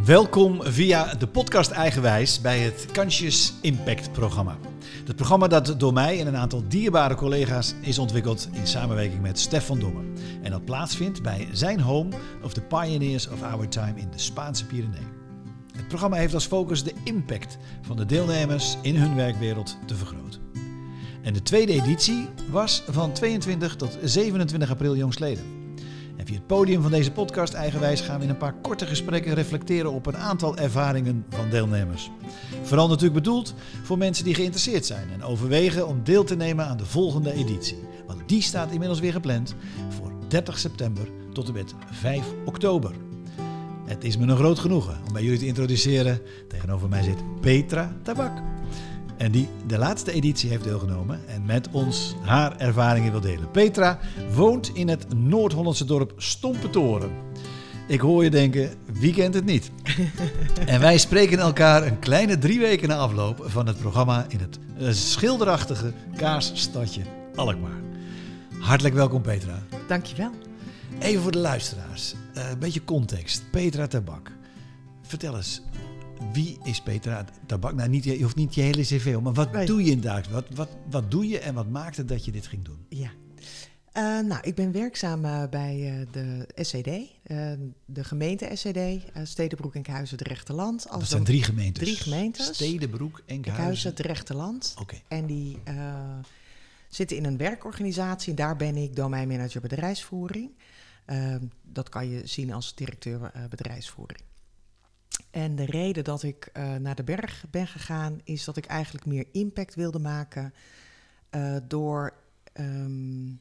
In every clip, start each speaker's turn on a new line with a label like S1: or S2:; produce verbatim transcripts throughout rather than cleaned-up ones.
S1: Welkom via de podcast Eigenwijs bij het Kansjes Impact programma. Het programma dat door mij en een aantal dierbare collega's is ontwikkeld in samenwerking met Stef van Dongen. En dat plaatsvindt bij zijn home of the pioneers of our time in de Spaanse Pyreneeën. Het programma heeft als focus de impact van de deelnemers in hun werkwereld te vergroten. En de tweede editie was van tweeëntwintig tot zevenentwintig april jongstleden. En via het podium van deze podcast Eigenwijs gaan we in een paar korte gesprekken reflecteren op een aantal ervaringen van deelnemers. Vooral natuurlijk bedoeld voor mensen die geïnteresseerd zijn en overwegen om deel te nemen aan de volgende editie. Want die staat inmiddels weer gepland voor dertig september tot en met vijf oktober. Het is me een groot genoegen om bij jullie te introduceren. Tegenover mij zit Petra Tabak. En die de laatste editie heeft deelgenomen en met ons haar ervaringen wil delen. Petra woont in het Noord-Hollandse dorp Stompetoren. Ik hoor je denken, wie kent het niet? En wij spreken elkaar een kleine drie weken na afloop van het programma in het schilderachtige kaasstadje Alkmaar. Hartelijk welkom Petra.
S2: Dankjewel.
S1: Even voor de luisteraars, een beetje context. Petra Tabak, vertel eens. Wie is Petra Tabak? Nou, niet, je hoeft niet je hele cv op, maar wat nee. doe je in dagelijks? Wat, wat, wat doe je en wat maakte dat je dit ging doen?
S2: Ja, uh, nou, ik ben werkzaam uh, bij uh, de S C D, uh, de gemeente S C D, uh, Stedenbroek, Enkhuizen, Drechterland.
S1: Dat zijn drie gemeentes?
S2: Drie gemeentes.
S1: Stedenbroek, Enkhuizen,
S2: Enkhuizen Drechterland.
S1: Okay.
S2: En die uh, zitten in een werkorganisatie. Daar ben ik domeinmanager bedrijfsvoering. Uh, dat kan je zien als directeur uh, bedrijfsvoering. En de reden dat ik uh, naar de berg ben gegaan is dat ik eigenlijk meer impact wilde maken uh, door um,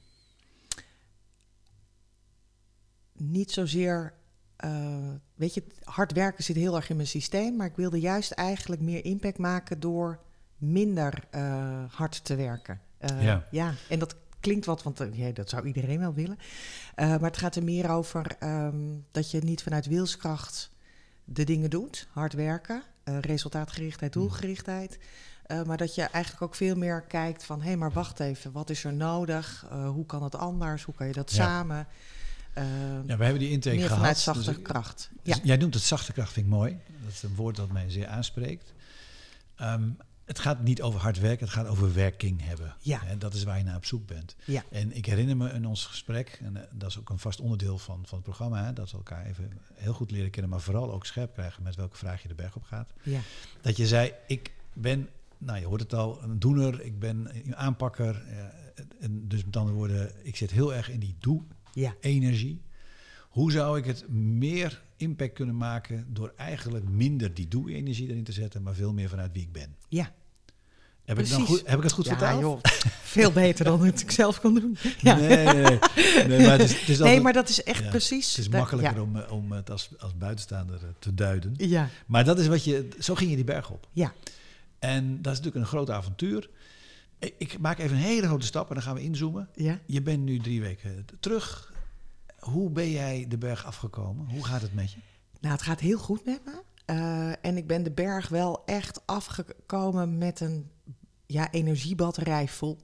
S2: niet zozeer, uh, weet je, hard werken zit heel erg in mijn systeem, maar ik wilde juist eigenlijk meer impact maken door minder uh, hard te werken. Uh,
S1: ja.
S2: ja, en dat klinkt wat, want uh, ja, dat zou iedereen wel willen. Uh, maar het gaat er meer over um, dat je niet vanuit wilskracht de dingen doet, hard werken, uh, resultaatgerichtheid, doelgerichtheid. Uh, maar dat je eigenlijk ook veel meer kijkt van, hé, hey, maar wacht even, wat is er nodig? Uh, hoe kan het anders? Hoe kan je dat ja. samen? Uh,
S1: ja, we hebben die intake
S2: meer
S1: gehad.
S2: Vanuit zachte
S1: dus,
S2: kracht.
S1: Dus
S2: ja.
S1: Jij noemt het zachte kracht, vind ik mooi. Dat is een woord dat mij zeer aanspreekt. Um, het gaat niet over hard werken, het gaat over werking hebben.
S2: Ja.
S1: En dat is waar je naar op zoek bent.
S2: Ja.
S1: En ik herinner me in ons gesprek, en dat is ook een vast onderdeel van, van het programma, hè, dat we elkaar even heel goed leren kennen, maar vooral ook scherp krijgen met welke vraag je de berg op gaat. Ja. Dat je zei, ik ben, nou je hoort het al, een doener, ik ben een aanpakker. Uh, en dus met andere woorden, ik zit heel erg in die doe-energie. Ja. Hoe zou ik het meer impact kunnen maken door eigenlijk minder die doe-energie erin te zetten, maar veel meer vanuit wie ik ben?
S2: Ja.
S1: Heb ik, dan goed, heb ik het goed
S2: ja,
S1: vertaald?
S2: Joh, veel beter dan het ik zelf kon doen. Ja.
S1: Nee, nee, nee. nee, maar, het is, het is
S2: nee maar dat is echt
S1: ja,
S2: precies.
S1: Het is
S2: dat,
S1: makkelijker
S2: ja.
S1: om, om het als, als buitenstaander te duiden.
S2: Ja.
S1: Maar dat is wat je, zo ging je die berg op.
S2: Ja.
S1: En dat is natuurlijk een groot avontuur. Ik, ik maak even een hele grote stap en dan gaan we inzoomen.
S2: Ja.
S1: Je bent nu drie weken terug. Hoe ben jij de berg afgekomen? Hoe gaat het met je?
S2: Nou, het gaat heel goed met me. Uh, en ik ben de berg wel echt afgekomen met een ja, energiebatterij vol.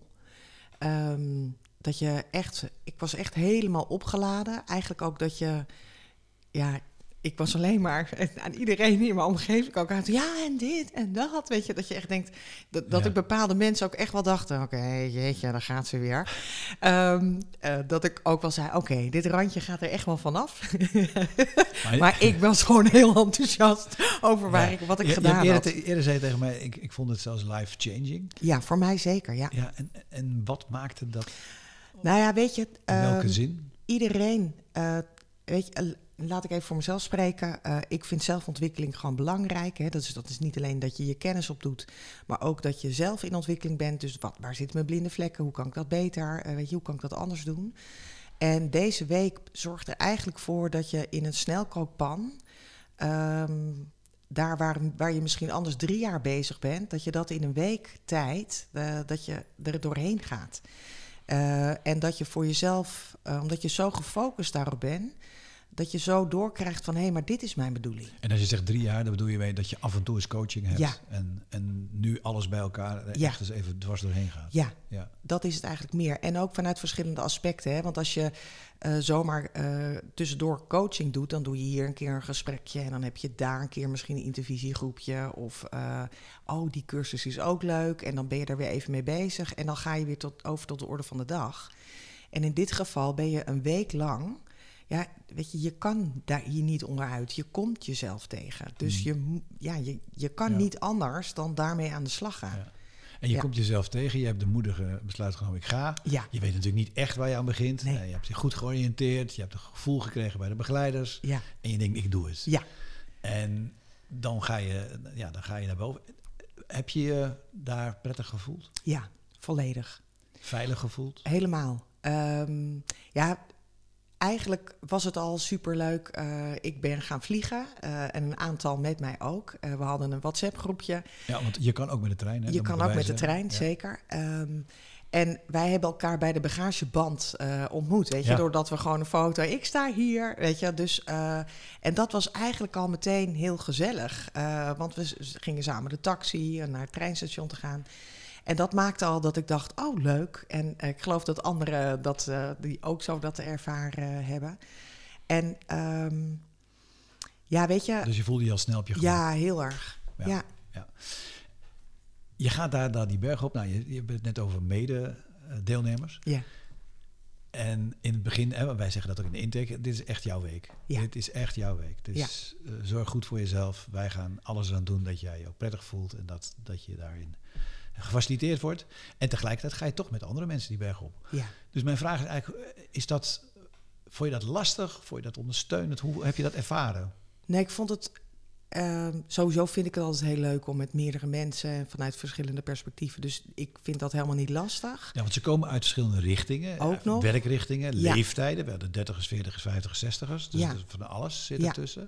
S2: Um, dat je echt, ik was echt helemaal opgeladen. Eigenlijk ook dat je, ja, ik was alleen maar aan iedereen in mijn omgeving ook aan ja en dit en dat, weet je, dat je echt denkt dat, dat ja. ik bepaalde mensen ook echt wel dachten, oké, okay, jeetje, daar gaat ze weer. Um, uh, dat ik ook wel zei, oké, okay, dit randje gaat er echt wel vanaf. maar, maar ik was gewoon heel enthousiast over waar ja. ik, wat ik je, gedaan
S1: je
S2: had.
S1: Eerder, eerder zei je tegen mij, ik, ik vond het zelfs life-changing.
S2: Ja, voor mij zeker, ja.
S1: ja en, en wat maakte dat?
S2: Nou ja, weet je,
S1: in welke
S2: um,
S1: zin?
S2: Iedereen, uh, weet je. Uh, Laat ik even voor mezelf spreken. Uh, ik vind zelfontwikkeling gewoon belangrijk. Hè? Dat is, dat is niet alleen dat je je kennis opdoet, maar ook dat je zelf in ontwikkeling bent. Dus wat, waar zitten mijn blinde vlekken? Hoe kan ik dat beter? Uh, weet je, hoe kan ik dat anders doen? En deze week zorgt er eigenlijk voor dat je in een snelkookpan, um, daar waar, waar je misschien anders drie jaar bezig bent, dat je dat in een week tijd, uh, dat je er doorheen gaat. Uh, en dat je voor jezelf, uh, omdat je zo gefocust daarop bent, Dat je zo doorkrijgt van, hé, hey, maar dit is mijn bedoeling.
S1: En als je zegt drie jaar, dan bedoel je mee dat je af en toe eens coaching hebt.
S2: Ja.
S1: En, en nu alles bij elkaar echt
S2: Ja.
S1: eens even dwars doorheen gaat.
S2: Ja,
S1: Ja.
S2: dat is het eigenlijk meer. En ook vanuit verschillende aspecten. Hè? Want als je uh, zomaar uh, tussendoor coaching doet, dan doe je hier een keer een gesprekje. En dan heb je daar een keer misschien een intervisiegroepje. Of, uh, oh, die cursus is ook leuk. En dan ben je er weer even mee bezig. En dan ga je weer tot, over tot de orde van de dag. En in dit geval ben je een week lang... Ja, weet je, je kan daar hier niet onderuit. Je komt jezelf tegen. Dus
S1: Mm.
S2: je, ja, je, je kan
S1: Ja.
S2: niet anders dan daarmee aan de slag gaan.
S1: Ja. En je
S2: Ja.
S1: komt jezelf tegen, je hebt de moedige besluit genomen, ik ga.
S2: Ja,
S1: Je weet natuurlijk niet echt waar je aan begint.
S2: Nee.
S1: Uh, je hebt je goed georiënteerd, je hebt een gevoel gekregen bij de begeleiders.
S2: ja,
S1: En je denkt, ik doe het.
S2: ja.
S1: En dan ga je, ja, dan ga je naar boven. Heb je je daar prettig gevoeld?
S2: ja, volledig.
S1: Veilig gevoeld?
S2: Helemaal. Um, ja, eigenlijk was het al superleuk. Uh, ik ben gaan vliegen uh, en een aantal met mij ook. Uh, we hadden een WhatsApp-groepje.
S1: Ja, want je kan ook met de trein. Hè?
S2: Je
S1: Dat
S2: kan
S1: moeten
S2: ook
S1: wij
S2: met de
S1: zeggen.
S2: trein,
S1: Ja.
S2: zeker. Um, en wij hebben elkaar bij de bagageband uh, ontmoet, weet je.
S1: Ja.
S2: Doordat we gewoon een foto... Ik sta hier, weet je. Dus, uh, en dat was eigenlijk al meteen heel gezellig. Uh, want we gingen samen de taxi naar het treinstation te gaan. En dat maakte al dat ik dacht, oh, leuk. En uh, ik geloof dat anderen dat, uh, die ook zo dat ervaren uh, hebben. En um, ja, weet je...
S1: Dus je voelde je al snel op je gemak.
S2: Ja, heel erg. Ja. ja.
S1: ja. Je gaat daar, daar die berg op. Nou, je, je hebt het net over mede-deelnemers.
S2: Ja.
S1: En in het begin, hè, wij zeggen dat ook in de intake, dit is echt jouw week.
S2: Ja.
S1: Dit is echt jouw week. Dus ja. uh, zorg goed voor jezelf. Wij gaan alles aan doen dat jij je ook prettig voelt en dat, dat je daarin gefaciliteerd wordt. En tegelijkertijd ga je toch met andere mensen die berg op.
S2: Ja.
S1: Dus mijn vraag is eigenlijk, is dat, vond je dat lastig? Vond je dat ondersteunend? Hoe heb je dat ervaren?
S2: Nee, ik vond het... Uh, sowieso vind ik het altijd heel leuk om met meerdere mensen en vanuit verschillende perspectieven. Dus ik vind dat helemaal niet lastig.
S1: Ja, want ze komen uit verschillende richtingen.
S2: Ook
S1: uh,
S2: nog.
S1: Werkrichtingen,
S2: Ja.
S1: leeftijden. We hadden dertigers, veertigers, vijftigers, zestigers. Dus
S2: ja.
S1: van alles zit
S2: ja.
S1: ertussen.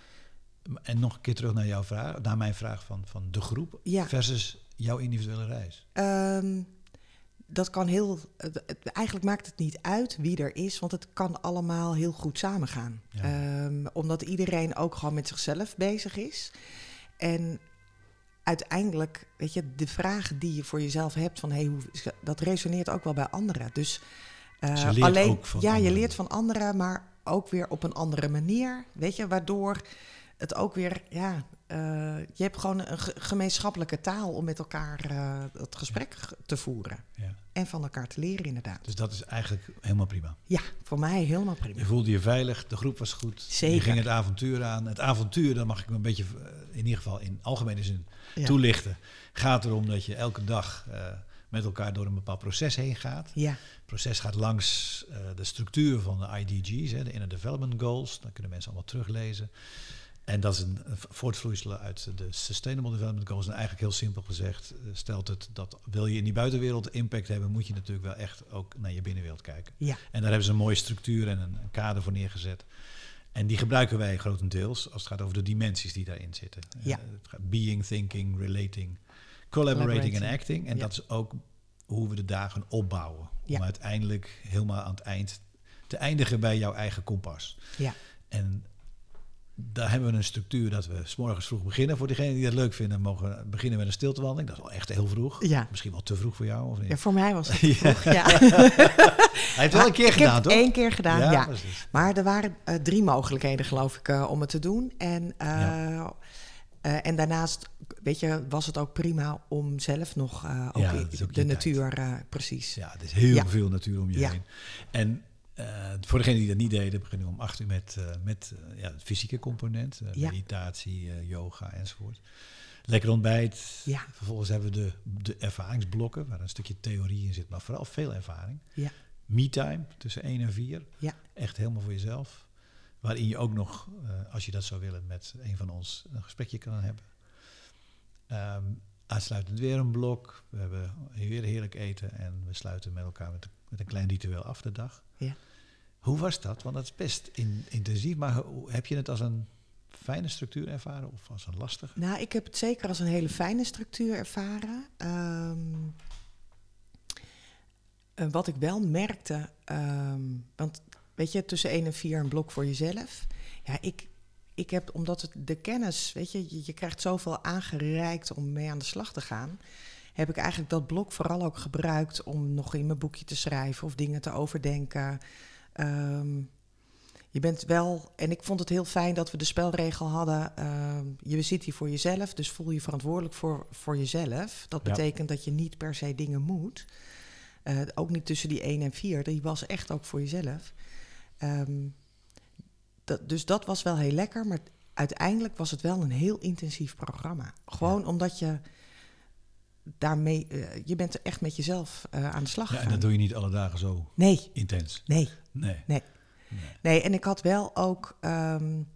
S1: En nog een keer terug naar jouw vraag, naar mijn vraag van, van de groep
S2: ja.
S1: versus jouw individuele reis.
S2: Um, dat kan heel... Het, het, eigenlijk maakt het niet uit wie er is, want het kan allemaal heel goed samengaan. Ja. Um, omdat iedereen ook gewoon met zichzelf bezig is. En uiteindelijk, weet je, de vragen die je voor jezelf hebt van, hey, hoe, dat resoneert ook wel bij anderen. Dus, uh,
S1: dus je leert
S2: alleen,
S1: ook van
S2: ja,
S1: anderen.
S2: je leert van anderen, maar ook weer op een andere manier. Weet je, waardoor het ook weer, ja, uh, je hebt gewoon een ge- gemeenschappelijke taal om met elkaar uh, het gesprek ja. te voeren.
S1: Ja.
S2: En van elkaar te leren, inderdaad.
S1: Dus dat is eigenlijk helemaal prima.
S2: Ja, voor mij helemaal prima.
S1: Je voelde je veilig, de groep was goed.
S2: Zeker.
S1: Je ging het avontuur aan. Het avontuur, dan mag ik me een beetje, in ieder geval in algemene zin,
S2: ja.
S1: toelichten. Gaat erom dat je elke dag uh, met elkaar door een bepaald proces heen gaat.
S2: Ja.
S1: Het proces gaat langs uh, de structuur van de I D G's, hè, de Inner Development Goals. Dan kunnen mensen allemaal teruglezen. En dat is een voortvloeisel uit de Sustainable Development Goals. En eigenlijk heel simpel gezegd stelt het dat wil je in die buitenwereld impact hebben, moet je natuurlijk wel echt ook naar je binnenwereld kijken.
S2: Ja.
S1: En daar hebben ze een mooie structuur en een, een kader voor neergezet. En die gebruiken wij grotendeels als het gaat over de dimensies die daarin zitten.
S2: Ja.
S1: Uh, het gaat being, thinking, relating, collaborating en acting. En
S2: ja.
S1: dat is ook hoe we de dagen opbouwen. Om
S2: ja.
S1: uiteindelijk helemaal aan het eind te eindigen bij jouw eigen kompas.
S2: Ja.
S1: En daar hebben we een structuur dat we 's morgens vroeg beginnen. Voor diegenen die dat leuk vinden, mogen we beginnen met een stiltewandeling. Dat is wel echt heel vroeg.
S2: Ja.
S1: Misschien wel te vroeg voor jou, of niet?
S2: Ja, voor mij was het te vroeg, ja.
S1: Hij heeft wel een keer
S2: ik
S1: gedaan,
S2: heb
S1: toch?
S2: het één keer gedaan, ja.
S1: ja.
S2: Maar er waren uh, drie mogelijkheden, geloof ik, uh, om het te doen. En, uh, ja. uh, en daarnaast, weet je, was het ook prima om zelf nog uh, ook,
S1: ja, ook
S2: de natuur, uh, precies.
S1: Ja, het is heel
S2: ja.
S1: veel natuur om je
S2: ja.
S1: heen. En Uh, voor degenen die dat niet deden, beginnen we om acht uur met, uh, met uh, ja, het fysieke component. Uh,
S2: ja.
S1: Meditatie, uh, yoga enzovoort. Lekker ontbijt.
S2: Ja.
S1: Vervolgens hebben we de, de ervaringsblokken, waar een stukje theorie in zit, maar vooral veel ervaring.
S2: Ja.
S1: Me-time tussen één en vier.
S2: Ja.
S1: Echt helemaal voor jezelf. Waarin je ook nog, uh, als je dat zou willen, met een van ons een gesprekje kan hebben. Um, aansluitend weer een blok. We hebben weer heerlijk eten en we sluiten met elkaar met, met een klein ritueel af de dag.
S2: Ja.
S1: Hoe was dat? Want dat is best in, intensief, maar hoe, heb je het als een fijne structuur ervaren of als een lastige?
S2: Nou, ik heb het zeker als een hele fijne structuur ervaren. Um, uh, wat ik wel merkte, um, want weet je, tussen één en vier een blok voor jezelf. Ja, ik, ik heb, omdat het de kennis, weet je, je, je krijgt zoveel aangereikt om mee aan de slag te gaan, heb ik eigenlijk dat blok vooral ook gebruikt om nog in mijn boekje te schrijven of dingen te overdenken. Um, je bent wel, en ik vond het heel fijn dat we de spelregel hadden, uh, je zit hier voor jezelf, dus voel je verantwoordelijk voor, voor jezelf. Dat
S1: Ja.
S2: betekent dat je niet per se dingen moet. Uh, ook niet tussen die één en vier, die was echt ook voor jezelf. Um, dat, dus dat was wel heel lekker, maar uiteindelijk was het wel een heel intensief programma. Gewoon ja. omdat je daarmee, uh, je bent er echt met jezelf uh, aan de slag gegaan.
S1: Ja, en dat doe je niet alle dagen zo
S2: nee.
S1: intens.
S2: Nee.
S1: Nee.
S2: Nee. Nee. Nee, en ik had wel ook, um,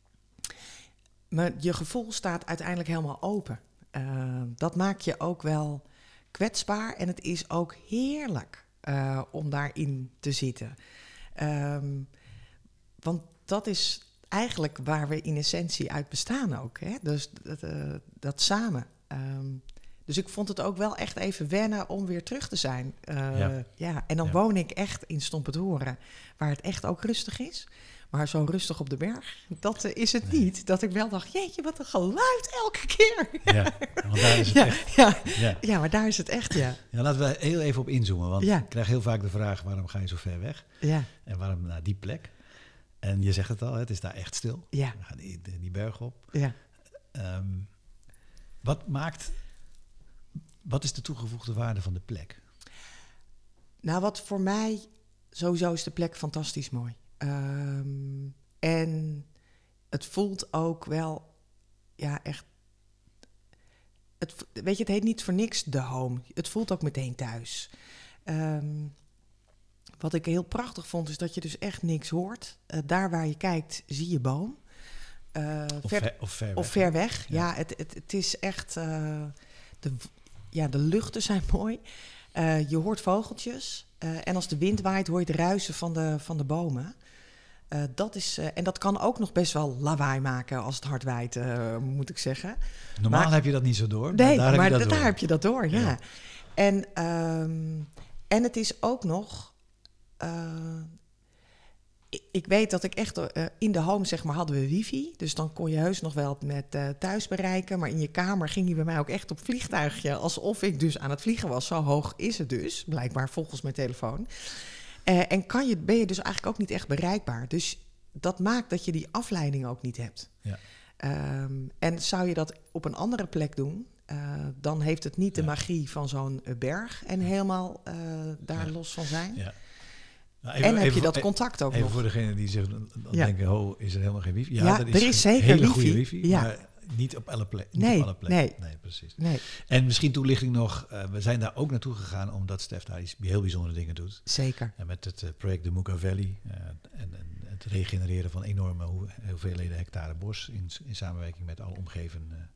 S2: maar je gevoel staat uiteindelijk helemaal open. Uh, dat maakt je ook wel kwetsbaar en het is ook heerlijk uh, om daarin te zitten. Um, want dat is eigenlijk waar we in essentie uit bestaan ook. Hè? Dus dat, uh, dat samen. Um, dus ik vond het ook wel echt even wennen om weer terug te zijn. Uh, ja. ja. En dan ja. woon ik echt in Stompetoren, waar het echt ook rustig is. Maar zo rustig op de berg, dat uh, is het nee. niet. Dat ik wel dacht, jeetje, wat een geluid elke keer.
S1: Ja, want daar is het
S2: ja,
S1: echt.
S2: Ja, ja. ja, maar daar is het echt, ja.
S1: Ja, laten we heel even op inzoomen. Want
S2: ja.
S1: ik krijg heel vaak de vraag, waarom ga je zo ver weg?
S2: Ja.
S1: En waarom naar die plek? En je zegt het al, het is daar echt stil.
S2: Ja.
S1: We gaan die, die berg op.
S2: Ja.
S1: Um, wat maakt... Wat is de toegevoegde waarde van de plek?
S2: Nou, wat voor mij... Sowieso is de plek fantastisch mooi. Um, en het voelt ook wel... Ja, echt... Het, weet je, het heet niet voor niks de home. Het voelt ook meteen thuis. Um, wat ik heel prachtig vond, is dat je dus echt niks hoort. Uh, daar waar je kijkt, zie je boom. Uh,
S1: of,
S2: ver,
S1: ver, of ver weg.
S2: Of ver weg. Ja, ja het, het, het is echt... Uh, de, ja, de luchten zijn mooi. Uh, je hoort vogeltjes. Uh, en als de wind waait, hoor je het ruisen van de, van de bomen. Uh, dat is, uh, en dat kan ook nog best wel lawaai maken als het hard waait, uh, moet ik zeggen.
S1: Normaal
S2: maar,
S1: heb je dat niet zo door.
S2: Nee,
S1: maar daar,
S2: maar
S1: heb, je dat
S2: daar
S1: door.
S2: heb je dat door, ja.
S1: ja.
S2: En, um, en het is ook nog... Uh, ik, ik weet dat ik echt... Uh, in de home, zeg maar, hadden we wifi. Dus dan kon je heus nog wel met uh, thuis bereiken. Maar in je kamer ging hij bij mij ook echt op vliegtuigje. Alsof ik dus aan het vliegen was. Zo hoog is het dus, blijkbaar volgens mijn telefoon. Uh, en kan je, ben je dus eigenlijk ook niet echt bereikbaar. Dus dat maakt dat je die afleiding ook niet hebt.
S1: Ja.
S2: Um, en zou je dat op een andere plek doen... Uh, dan heeft het niet de ja. magie van zo'n uh, berg... en helemaal uh, daar ja. los van zijn.
S1: Ja. Nou,
S2: even, en heb
S1: even,
S2: je dat contact ook
S1: even
S2: nog.
S1: Voor degene die zich dan
S2: ja.
S1: denken... oh, is er helemaal geen wifi? Ja,
S2: ja
S1: er is,
S2: er is zeker
S1: hele
S2: wifi.
S1: goede wifi,
S2: ja.
S1: maar niet op alle plekken.
S2: Nee,
S1: alle plekken.
S2: nee.
S1: nee, precies.
S2: Nee.
S1: En misschien toelichting nog... Uh, we zijn daar ook naartoe gegaan... omdat Stef daar iets heel bijzondere dingen doet.
S2: Zeker.
S1: En met het uh, project de Mooka Valley... Uh, en, en het regenereren van enorme hoeveelheden hectare bos... in, in samenwerking met alle omgeving, uh,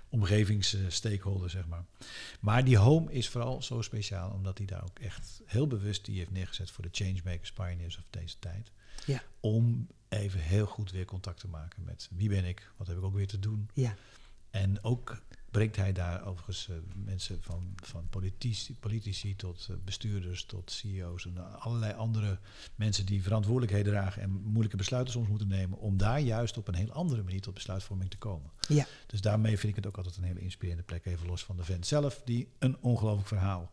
S1: omgevingsstakeholders, zeg maar. Maar die home is vooral zo speciaal... omdat hij daar ook echt heel bewust... die heeft neergezet voor de changemakers, pioneers of deze tijd...
S2: Ja.
S1: om even heel goed weer contact te maken met... wie ben ik, wat heb ik ook weer te doen...
S2: Ja.
S1: En ook brengt hij daar overigens uh, mensen van, van politici, politici tot uh, bestuurders, tot C E O's en allerlei andere mensen die verantwoordelijkheden dragen en moeilijke besluiten soms moeten nemen, om daar juist op een heel andere manier tot besluitvorming te komen.
S2: Ja.
S1: Dus daarmee vind ik het ook altijd een hele inspirerende plek, even los van de vent zelf, die een ongelooflijk verhaal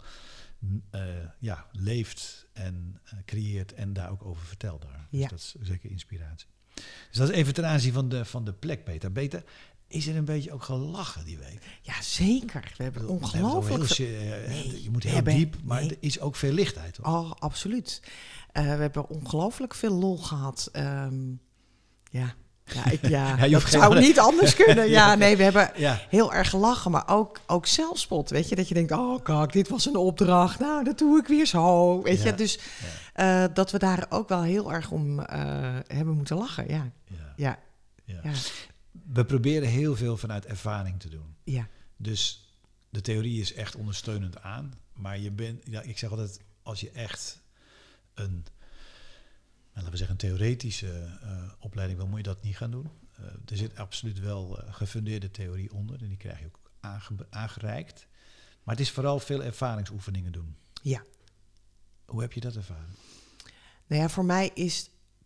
S1: uh, ja, leeft en uh, creëert en daar ook over vertelt. Daar. Dus
S2: ja.
S1: dat is zeker inspiratie. Dus dat is even ten aanzien van de, van de plek, Peter. Peter, is er een beetje ook gelachen die week?
S2: Ja, zeker. We hebben ongelooflijk...
S1: Heel, uh, nee, je moet heel hebben, diep, maar nee. er is ook veel lichtheid. Hoor.
S2: Oh, absoluut. Uh, we hebben ongelooflijk veel lol gehad. Um, ja, ja, ik, ja, ja dat zou niet anders kunnen. Ja, nee, we hebben ja. heel erg gelachen, maar ook, ook zelfspot. Weet je, dat je denkt, oh kijk, dit was een opdracht. Nou, dat doe ik weer zo. Weet ja. je, dus ja. uh, dat we daar ook wel heel erg om uh, hebben moeten lachen. Ja, ja. ja.
S1: ja. ja. We proberen heel veel vanuit ervaring te doen.
S2: Ja.
S1: Dus de theorie is echt ondersteunend aan. Maar je bent, ja, ik zeg altijd, als je echt een, nou, laten we zeggen, een theoretische uh, opleiding wil, moet je dat niet gaan doen. Uh, er zit absoluut wel uh, gefundeerde theorie onder. En die krijg je ook aange- aangereikt. Maar het is vooral veel ervaringsoefeningen doen.
S2: Ja.
S1: Hoe heb je dat ervaren?
S2: Nou ja, voor mij is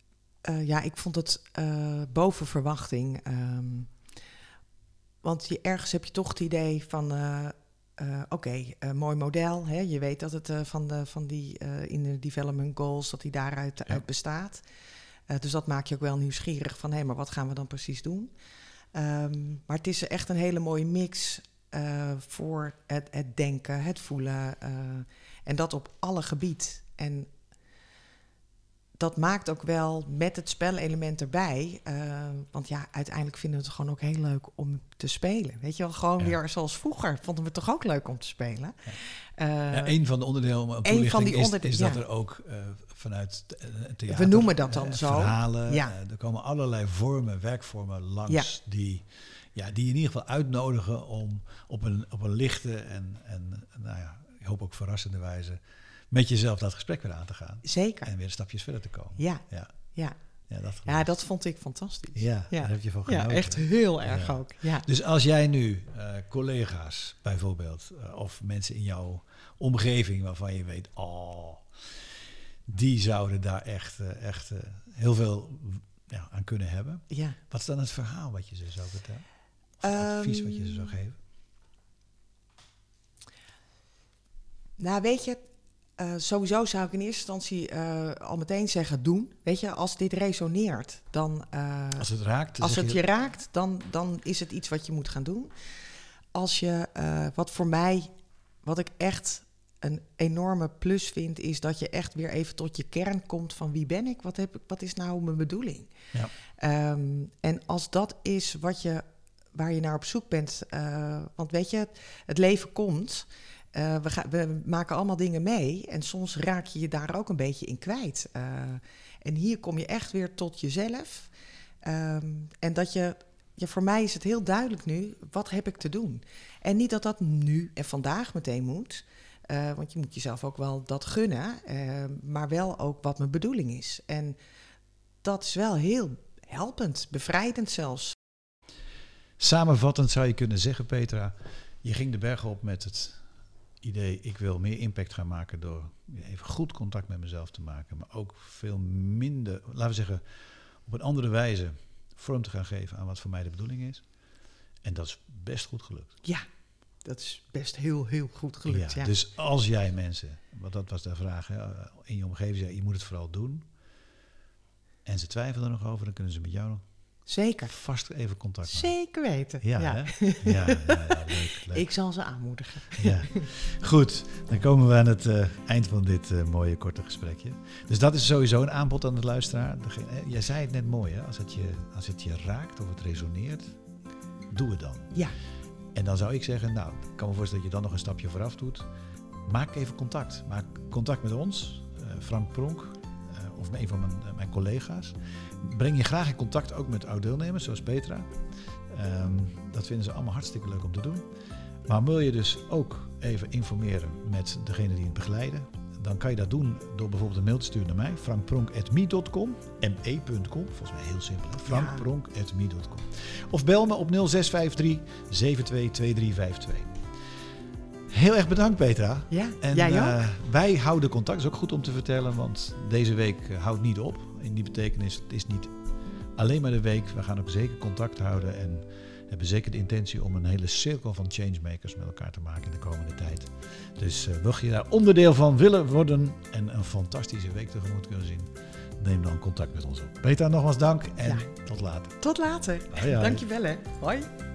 S2: Uh, ja, ik vond het uh, boven verwachting. Um, want je, ergens heb je toch het idee van... Uh, uh, Oké, okay, uh, mooi model. Hè? Je weet dat het uh, van, de, van die uh, in de development goals... dat die daaruit ja. uit bestaat. Uh, dus dat maakt je ook wel nieuwsgierig van... hé, hey, maar wat gaan we dan precies doen? Um, maar het is echt een hele mooie mix... Uh, voor het, het denken, het voelen. Uh, en dat op alle gebied. En dat maakt ook wel met het spelelement erbij. Uh, want ja, uiteindelijk vinden we het gewoon ook heel leuk om te spelen. Weet je wel, gewoon ja. weer zoals vroeger. Vonden we het toch ook leuk om te spelen.
S1: Ja. Uh, ja, een van de onderdelen een van die onderdelen, is, is ja. dat er ook uh, vanuit het theater...
S2: We noemen dat dan uh, zo.
S1: Verhalen, ja. uh, er komen allerlei vormen, werkvormen langs ja. die... Ja, die in ieder geval uitnodigen om op een, op een lichte en, en nou ja, ik hoop ook verrassende wijze met jezelf dat gesprek weer aan te gaan.
S2: Zeker.
S1: En weer stapjes verder te komen.
S2: Ja, ja. ja.
S1: Ja, dat,
S2: ja, dat vond ik fantastisch.
S1: Ja, ja. Daar heb je van genoten.
S2: Ja, echt heel erg ja. ook. Ja.
S1: Dus als jij nu uh, collega's bijvoorbeeld, uh, of mensen in jouw omgeving waarvan je weet, oh, die zouden daar echt, uh, echt uh, heel veel ja, aan kunnen hebben.
S2: Ja.
S1: Wat is dan het verhaal wat je ze zou vertellen? Of um, advies wat je ze zou geven?
S2: Nou, weet je, uh, sowieso zou ik in eerste instantie uh, al meteen zeggen doen. Weet je, als dit resoneert, dan... Uh,
S1: als het raakt?
S2: Als het je raakt, dan, dan is het iets wat je moet gaan doen. Als je, uh, wat voor mij, wat ik echt een enorme plus vind, is dat je echt weer even tot je kern komt van wie ben ik? Wat, heb ik, wat is nou mijn bedoeling? Ja. Um, en als dat is wat je... waar je naar op zoek bent. Uh, want weet je, het leven komt. Uh, we, ga, we maken allemaal dingen mee. En soms raak je je daar ook een beetje in kwijt. Uh, en hier kom je echt weer tot jezelf. Um, en dat je... Ja, voor mij is het heel duidelijk nu, wat heb ik te doen? En niet dat dat nu en vandaag meteen moet. Uh, want je moet jezelf ook wel dat gunnen. Uh, maar wel ook wat mijn bedoeling is. En dat is wel heel helpend, bevrijdend zelfs.
S1: Samenvattend zou je kunnen zeggen, Petra, je ging de berg op met het idee, ik wil meer impact gaan maken door even goed contact met mezelf te maken, maar ook veel minder, laten we zeggen, op een andere wijze vorm te gaan geven aan wat voor mij de bedoeling is. En dat is best goed gelukt.
S2: Ja, dat is best heel, heel goed gelukt.
S1: Ja,
S2: ja.
S1: Dus als jij mensen, want dat was de vraag, hè, in je omgeving zei, je moet het vooral doen. En ze twijfelen er nog over, dan kunnen ze met jou nog
S2: Zeker.
S1: vast even contact maken.
S2: Zeker weten.
S1: Ja,
S2: ja.
S1: Hè? ja, ja, ja leuk, leuk.
S2: Ik zal ze aanmoedigen.
S1: Ja. Goed, dan komen we aan het uh, eind van dit uh, mooie korte gesprekje. Dus dat is sowieso een aanbod aan de luisteraar. Degene, hè, jij zei het net mooi, hè? Als het je, als het je raakt of het resoneert, doe het dan.
S2: Ja.
S1: En dan zou ik zeggen, nou, ik kan me voorstellen dat je dan nog een stapje vooraf doet. Maak even contact. Maak contact met ons, uh, Frank Pronk, uh, of met een van mijn, uh, mijn collega's. Breng je graag in contact ook met oud-deelnemers, zoals Petra. Um, dat vinden ze allemaal hartstikke leuk om te doen. Maar wil je dus ook even informeren met degene die het begeleiden, dan kan je dat doen door bijvoorbeeld een mail te sturen naar mij, frank pronk at me dot com, me punt com, volgens mij heel simpel, frank pronk at me dot com. Of bel me op nul zes vijf drie zeven twee twee drie vijf twee. Heel erg bedankt, Petra.
S2: Ja,
S1: en
S2: jij
S1: uh,
S2: ook.
S1: Wij houden contact, dat is ook goed om te vertellen, want deze week uh, houdt niet op. In die betekenis, het is niet alleen maar de week. We gaan ook zeker contact houden en hebben zeker de intentie om een hele cirkel van changemakers met elkaar te maken in de komende tijd. Dus uh, wil je daar onderdeel van willen worden en een fantastische week tegemoet kunnen zien, neem dan contact met ons op. Petra, nogmaals dank en ja. tot later.
S2: Tot later.
S1: Hoi, hoi.
S2: Dankjewel hè. Hoi.